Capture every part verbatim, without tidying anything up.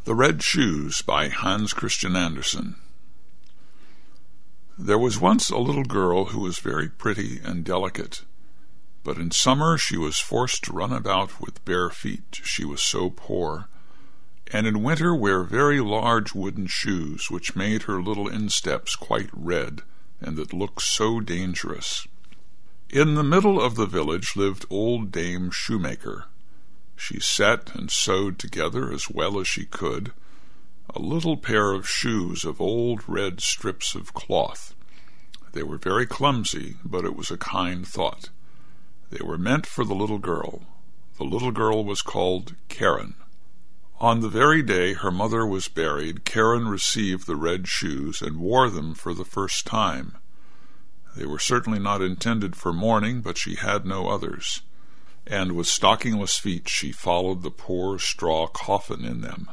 The Red Shoes by Hans Christian Andersen. There was once a little girl who was very pretty and delicate, but in summer she was forced to run about with bare feet, she was so poor, and in winter wear very large wooden shoes, which made her little insteps quite red, and that looked so dangerous. In the middle of the village lived old Dame Shoemaker. She set and sewed together as well as she could a little pair of shoes of old red strips of cloth. They were very clumsy, but it was a kind thought. They were meant for the little girl. The little girl was called Karen. On the very day her mother was buried, Karen received the red shoes and wore them for the first time. They were certainly not intended for mourning, but she had no others, and with stockingless feet she followed the poor straw coffin in them.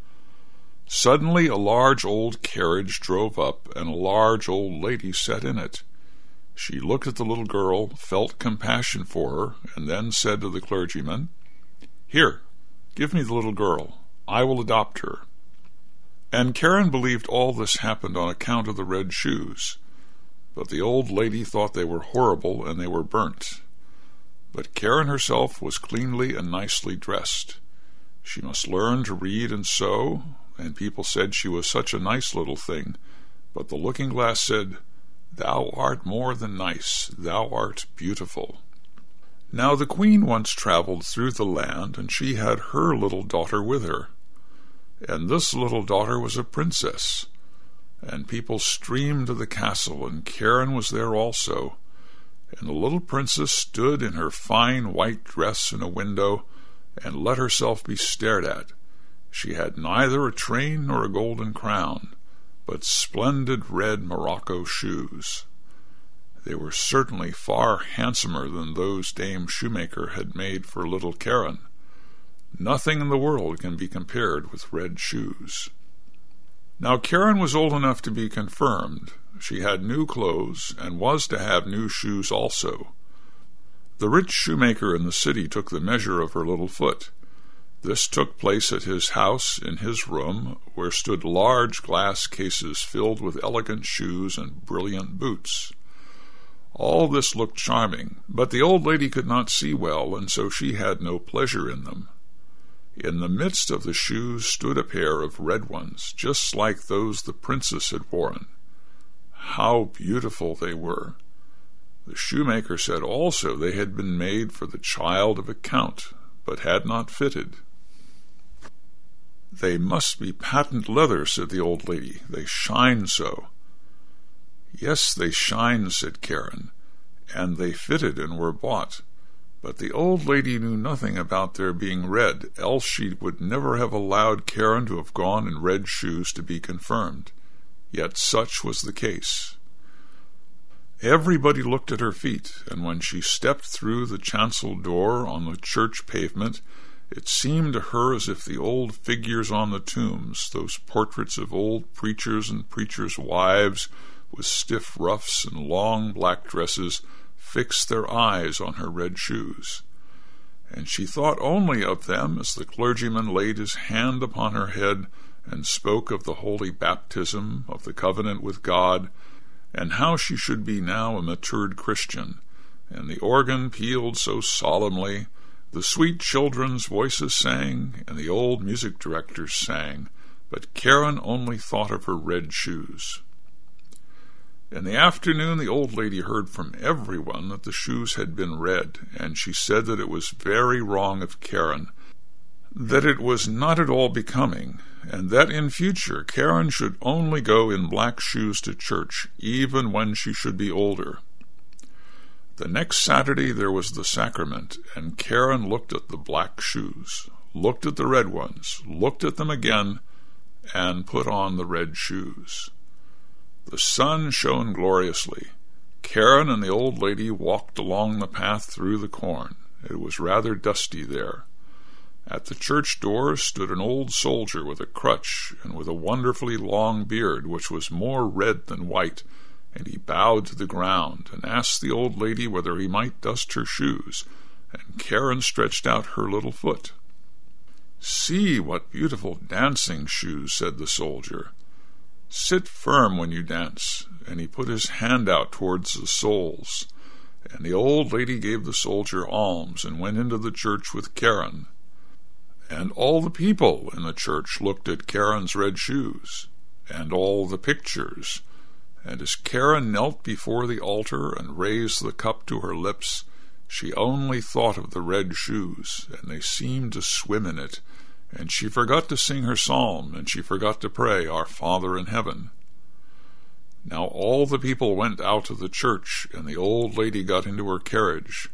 Suddenly a large old carriage drove up, and a large old lady sat in it. She looked at the little girl, felt compassion for her, and then said to the clergyman, "Here, give me the little girl. I will adopt her." And Karen believed all this happened on account of the red shoes, but the old lady thought they were horrible, and they were burnt. But Karen herself was cleanly and nicely dressed. She must learn to read and sew, and people said she was such a nice little thing, but the looking-glass said, "Thou art more than nice, thou art beautiful." Now the queen once travelled through the land, and she had her little daughter with her. And this little daughter was a princess, and people streamed to the castle, and Karen was there also. And the little princess stood in her fine white dress in a window, and let herself be stared at. She had neither a train nor a golden crown, but splendid red morocco shoes. They were certainly far handsomer than those Dame Shoemaker had made for little Karen. Nothing in the world can be compared with red shoes. Now Karen was old enough to be confirmed. She had new clothes, and was to have new shoes also. The rich shoemaker in the city took the measure of her little foot. This took place at his house in his room, where stood large glass cases filled with elegant shoes and brilliant boots. All this looked charming, but the old lady could not see well, and so she had no pleasure in them. In the midst of the shoes stood a pair of red ones, just like those the princess had worn. How beautiful they were! The shoemaker said also they had been made for the child of a count, but had not fitted. "They must be patent leather," said the old lady. "They shine so." "Yes, they shine," said Karen, "and they fitted and were bought. But the old lady knew nothing about their being red, else she would never have allowed Karen to have gone in red shoes to be confirmed. Yet such was the case. Everybody looked at her feet, and when she stepped through the chancel door on the church pavement, it seemed to her as if the old figures on the tombs, those portraits of old preachers and preachers' wives with stiff ruffs and long black dresses, fixed their eyes on her red shoes. And she thought only of them as the clergyman laid his hand upon her head and spoke of the holy baptism, of the covenant with God, and how she should be now a matured Christian. And the organ pealed so solemnly, the sweet children's voices sang, and the old music directors sang, but Karen only thought of her red shoes. In the afternoon the old lady heard from everyone that the shoes had been red, and she said that it was very wrong of Karen, that it was not at all becoming, and that in future Karen should only go in black shoes to church, even when she should be older. The next Saturday there was the sacrament, and Karen looked at the black shoes, looked at the red ones, looked at them again, and put on the red shoes. The sun shone gloriously. Karen and the old lady walked along the path through the corn. It was rather dusty there. At the church door stood an old soldier with a crutch and with a wonderfully long beard, which was more red than white, and he bowed to the ground and asked the old lady whether he might dust her shoes, and Karen stretched out her little foot. "See what beautiful dancing shoes," said the soldier. "Sit firm when you dance," and he put his hand out towards the soles, and the old lady gave the soldier alms and went into the church with Karen. And all the people in the church looked at Karen's red shoes, and all the pictures, and as Karen knelt before the altar and raised the cup to her lips, she only thought of the red shoes, and they seemed to swim in it, and she forgot to sing her psalm, and she forgot to pray, "Our Father in heaven." Now all the people went out of the church, and the old lady got into her carriage.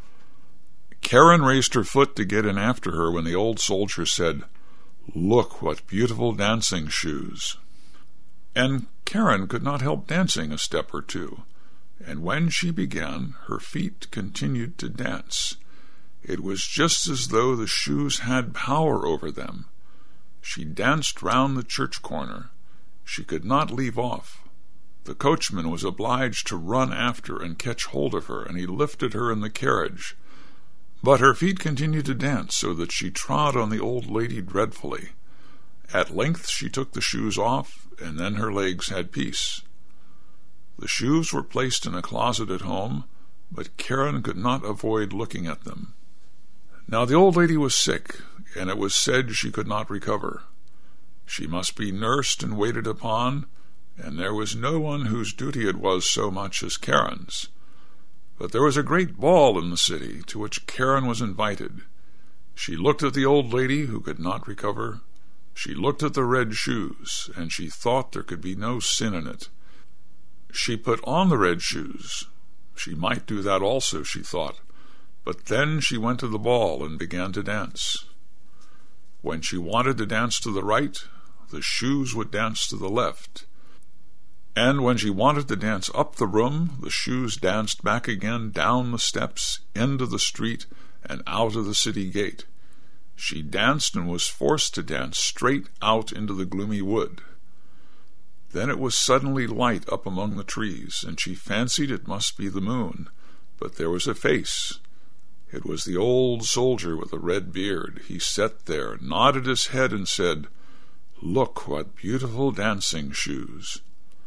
Karen raised her foot to get in after her when the old soldier said, "Look what beautiful dancing shoes." And Karen could not help dancing a step or two, and when she began, her feet continued to dance. It was just as though the shoes had power over them. She danced round the church corner. She could not leave off. The coachman was obliged to run after and catch hold of her, and he lifted her in the carriage. But her feet continued to dance, so that she trod on the old lady dreadfully. At length she took the shoes off, and then her legs had peace. The shoes were placed in a closet at home, but Karen could not avoid looking at them. Now the old lady was sick, and it was said she could not recover. She must be nursed and waited upon, and there was no one whose duty it was so much as Karen's. But there was a great ball in the city, to which Karen was invited. She looked at the old lady, who could not recover. She looked at the red shoes, and she thought there could be no sin in it. She put on the red shoes. She might do that also, she thought, but then she went to the ball and began to dance. When she wanted to dance to the right, the shoes would dance to the left. And when she wanted to dance up the room, the shoes danced back again, down the steps, into the street, and out of the city gate. She danced and was forced to dance straight out into the gloomy wood. Then it was suddenly light up among the trees, and she fancied it must be the moon, but there was a face. It was the old soldier with a red beard. He sat there, nodded his head, and said, "Look what beautiful dancing shoes."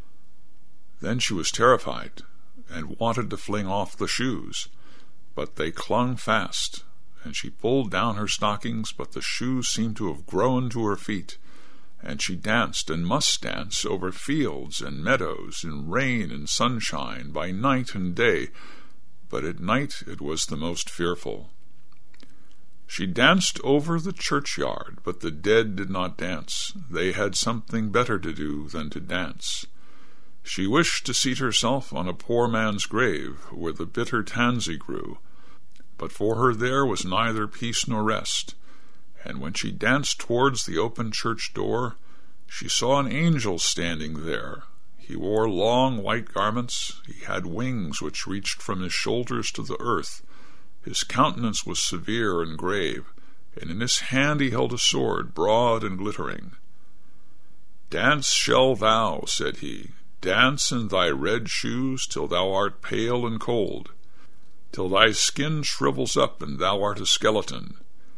Then she was terrified, and wanted to fling off the shoes, but they clung fast, and she pulled down her stockings, but the shoes seemed to have grown to her feet, and she danced and must dance over fields and meadows, in rain and sunshine, by night and day, but at night it was the most fearful. She danced over the churchyard, but the dead did not dance. They had something better to do than to dance. She wished to seat herself on a poor man's grave, where the bitter tansy grew, but for her there was neither peace nor rest. And when she danced towards the open church door, she saw an angel standing there. He wore long white garments. He had wings which reached from his shoulders to the earth. His countenance was severe and grave, and in his hand he held a sword, broad and glittering. "Dance shall thou," said he, "dance in thy red shoes till thou art pale and cold, till thy skin shrivels up and thou art a skeleton.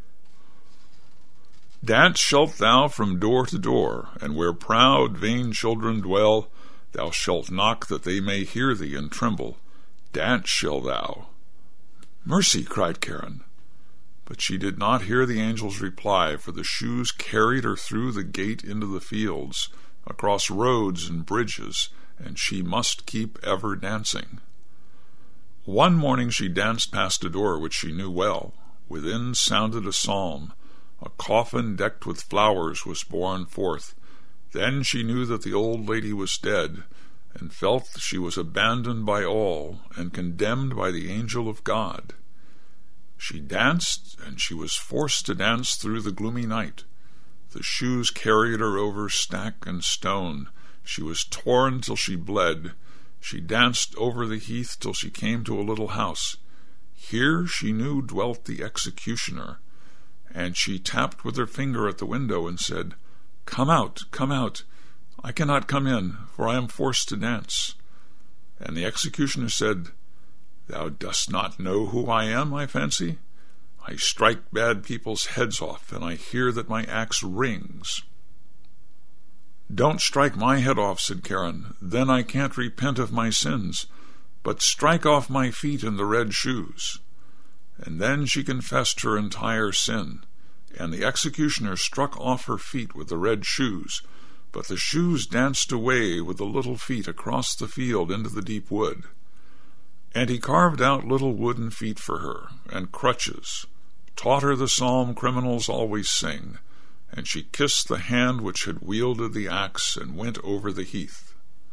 Dance shalt thou from door to door, and where proud, vain children dwell, thou shalt knock that they may hear thee and tremble. Dance shall thou." "Mercy!" cried Karen. But she did not hear the angel's reply, for the shoes carried her through the gate into the fields, across roads and bridges, and she must keep ever dancing. One morning she danced past a door which she knew well. Within sounded a psalm. A coffin decked with flowers was borne forth. Then she knew that the old lady was dead, and felt she was abandoned by all, and condemned by the angel of God. She danced, and she was forced to dance through the gloomy night. The shoes carried her over stack and stone. She was torn till she bled. She danced over the heath till she came to a little house. Here she knew dwelt the executioner, and she tapped with her finger at the window and said, "Come out, come out. I cannot come in, for I am forced to dance." And the executioner said, "Thou dost not know who I am, I fancy? I strike bad people's heads off, and I hear that my axe rings." "Don't strike my head off," said Karen. "Then I can't repent of my sins. But strike off my feet in the red shoes." And then she confessed her entire sin, and the executioner struck off her feet with the red shoes, but the shoes danced away with the little feet across the field into the deep wood. And he carved out little wooden feet for her, and crutches, taught her the psalm criminals always sing, and she kissed the hand which had wielded the axe, and went over the heath.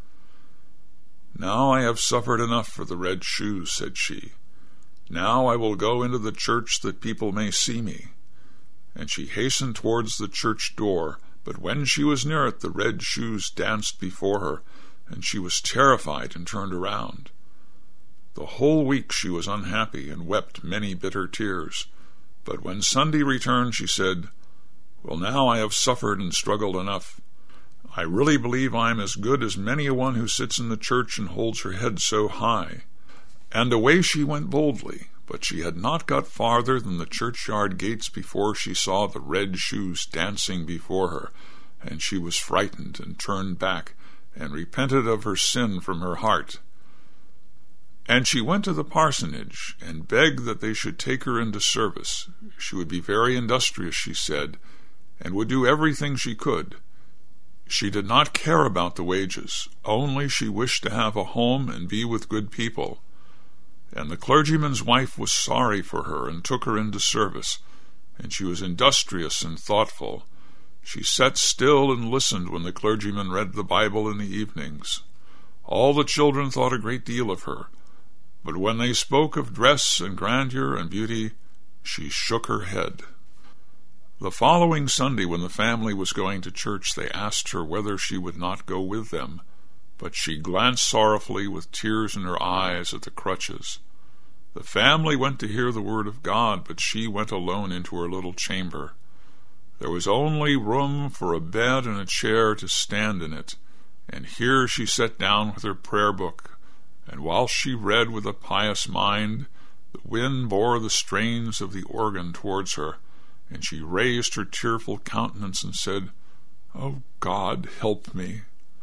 "Now I have suffered enough for the red shoes," said she. "Now I will go into the church that people may see me." And she hastened towards the church door, but when she was near it, the red shoes danced before her, and she was terrified and turned around. The whole week she was unhappy and wept many bitter tears. But when Sunday returned, she said, "Well, now I have suffered and struggled enough. I really believe I am as good as many a one who sits in the church and holds her head so high." And away she went boldly, but she had not got farther than the churchyard gates before she saw the red shoes dancing before her, and she was frightened and turned back, and repented of her sin from her heart. And she went to the parsonage, and begged that they should take her into service. She would be very industrious, she said, and would do everything she could. She did not care about the wages, only she wished to have a home and be with good people. And the clergyman's wife was sorry for her and took her into service, and she was industrious and thoughtful. She sat still and listened when the clergyman read the Bible in the evenings. All the children thought a great deal of her, but when they spoke of dress and grandeur and beauty, she shook her head. The following Sunday, when the family was going to church, they asked her whether she would not go with them, but she glanced sorrowfully with tears in her eyes at the crutches. The family went to hear the word of God, but she went alone into her little chamber. There was only room for a bed and a chair to stand in it, and here she sat down with her prayer book, and while she read with a pious mind, the wind bore the strains of the organ towards her, and she raised her tearful countenance and said, "O God, help me."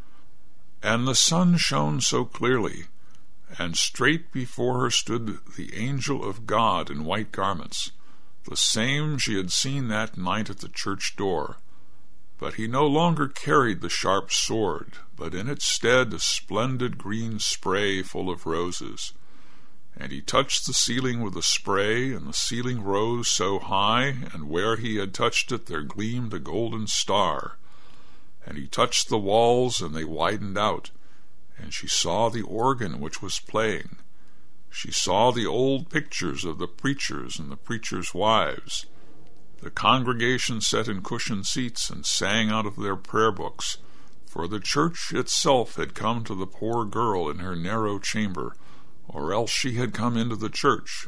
And the sun shone so clearly, and straight before her stood the angel of God in white garments, the same she had seen that night at the church door. But he no longer carried the sharp sword, but in its stead a splendid green spray full of roses. And he touched the ceiling with the spray, and the ceiling rose so high, and where he had touched it there gleamed a golden star. And he touched the walls, and they widened out, and she saw the organ which was playing. She saw the old pictures of the preachers and the preachers' wives. The congregation sat in cushioned seats and sang out of their prayer books, for the church itself had come to the poor girl in her narrow chamber, or else she had come into the church.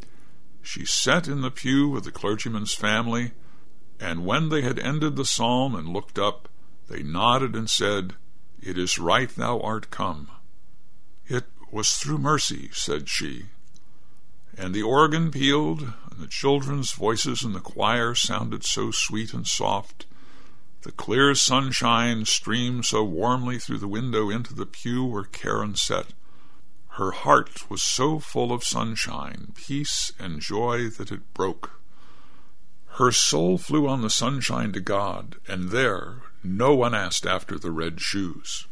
She sat in the pew with the clergyman's family, and when they had ended the psalm and looked up, they nodded and said, "It is right thou art come." "It was through mercy," said she. And the organ pealed, and the children's voices in the choir sounded so sweet and soft. The clear sunshine streamed so warmly through the window into the pew where Karen sat. Her heart was so full of sunshine, peace, and joy that it broke. Her soul flew on the sunshine to God, and there no one asked after the red shoes.